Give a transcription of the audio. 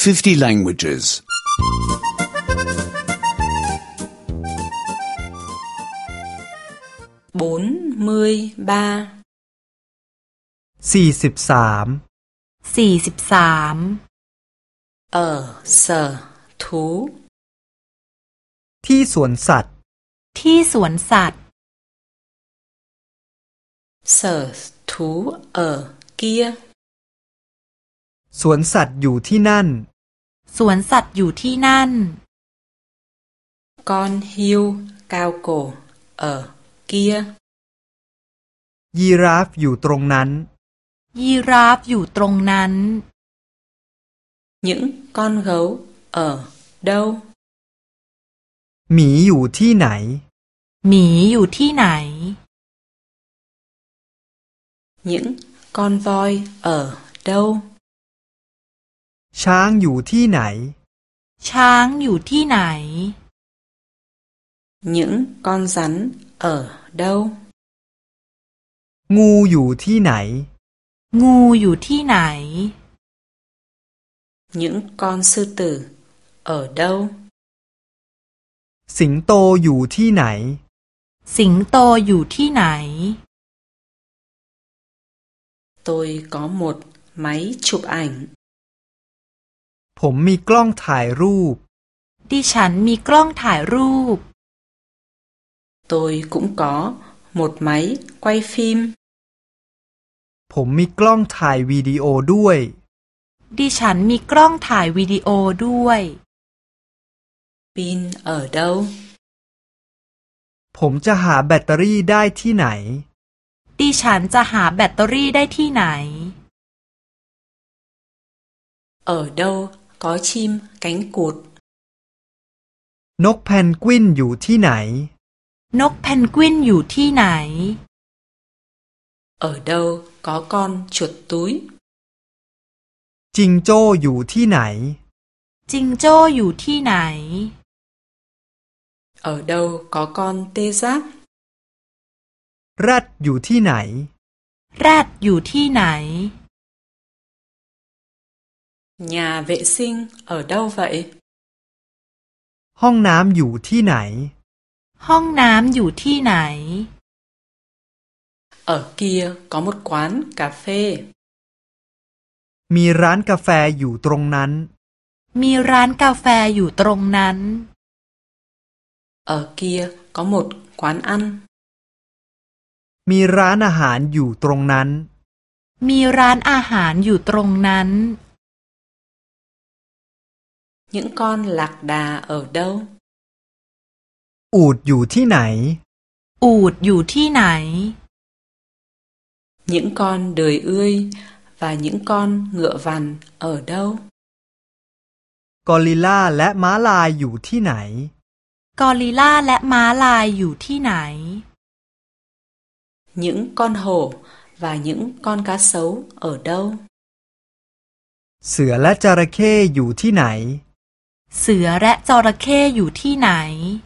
50 languages. 43 43 sở thú ที่สวนสัตว์ที่สวนสัตว์ sở thú ở kia สวนสัตว์อยู่ที่นั่นสวนสัตว์อยู่ที่นั่น con hươu cao cổ ở kia ยีราฟอยู่ตรงนั้นยีราฟอยู่ตรงนั้น những con gấu ở đâu หมีอยู่ที่ไหนหมีอยู่ที่ไหน những con voi ở đâu ช้างอยู่ที่ไหนช้างอยู่ที่ไหน những con rắn ở đâu งูอยู่ที่ไหนงูอยู่ที่ไหน những con sư tử ở đâu สิงโตอยู่ที่ไหนสิงโตอยู่ที่ไหน tôi có một máy chụp ảnh ผมมีกล้องถ่ายรูปดิฉันมีกล้องถ่ายรูป tôi cũng có một máy quay phim ผมมีกล้องถ่ายวิดีโอด้วยดิฉันมีกล้องถ่ายวิดีโอด้วย pin ở đâu ผมจะหาแบตเตอรี่ได้ที่ไหนดิฉันจะหาแบตเตอรี่ได้ที่ไหน ở đâu có chim cánh cụt นกเพนกวินอยู่ที่ไหนนกเพนกวินอยู่ที่ไหน ở đâu có con chuột túi จิงโจ้อยู่ที่ไหนจิงโจ้อยู่ที่ไหน ở đâu có con tê giác แรดอยู่ที่ไหนแรดอยู่ที่ไหน nhà vệ sinh ở đâu vậy ห้องน้ำอยู่ที่ไหนห้องน้ำอยู่ที่ไหน ở kia có một quán cà phê มีร้านกาแฟอยู่ตรงนั้นมีร้านกาแฟอยู่ตรงนั้น ở kia có một quán ăn มีร้านอาหารอยู่ตรงนั้นมีร้านอาหารอยู่ตรงนั้น những con lạc đà ở đâu อูฐอยู่ที่ไหนอูฐอยู่ที่ไหน những con đười ươi và những con ngựa vằn ở đâu กอริลลาและม้าลายอยู่ที่ไหนกอริลลาและม้าลายอยู่ที่ไหน những con hổ và những con cá sấu ở đâu เสือและจระเข้อยู่ที่ไหนเสือและจระเข้อยู่ที่ไหน